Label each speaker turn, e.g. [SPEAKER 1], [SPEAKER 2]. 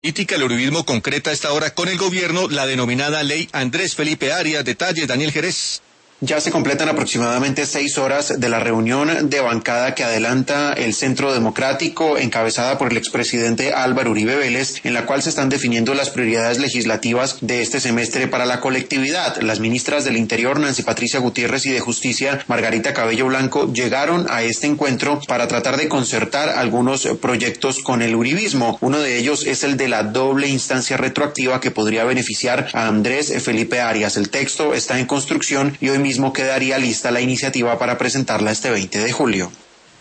[SPEAKER 1] El uribismo concreta a esta hora con el gobierno la denominada Ley Andrés Felipe Arias. Detalles, Daniel Jerez.
[SPEAKER 2] Ya se completan aproximadamente 6 horas de la reunión de bancada que adelanta el Centro Democrático, encabezada por el expresidente Álvaro Uribe Vélez, en la cual se están definiendo las prioridades legislativas de este semestre para la colectividad. Las ministras del Interior, Nancy Patricia Gutiérrez, y de Justicia, Margarita Cabello Blanco, llegaron a este encuentro para tratar de concertar algunos proyectos con el uribismo. Uno de ellos es el de la doble instancia retroactiva que podría beneficiar a Andrés Felipe Arias. El texto está en construcción y hoy mismo quedaría lista la iniciativa para presentarla este 20 de julio.